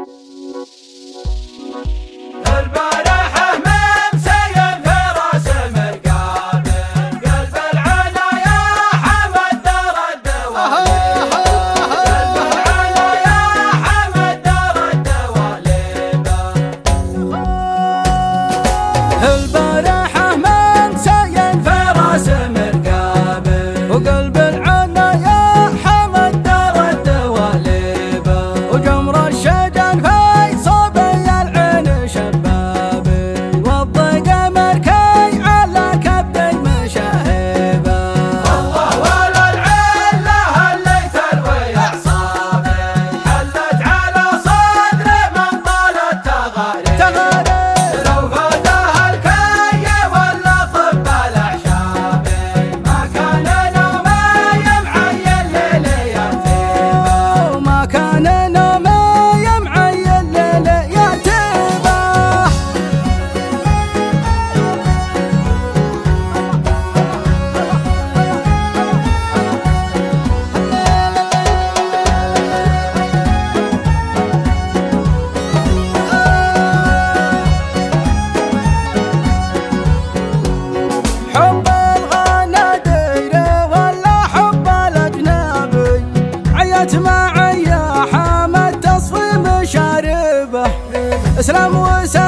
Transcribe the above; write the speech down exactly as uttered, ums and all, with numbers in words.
البارحة من سين في راس مرقابه وقلب العنا يا حمد دار الدواليبه وجمر الشجن في صبي العين شبابه والضيق مركي على كبدي مشاهبه الله ولا العله هليت الوي اعصابي حلت على صدري من طال التغاريب معي يا حمد تصفي مشاربه اسلام وسلام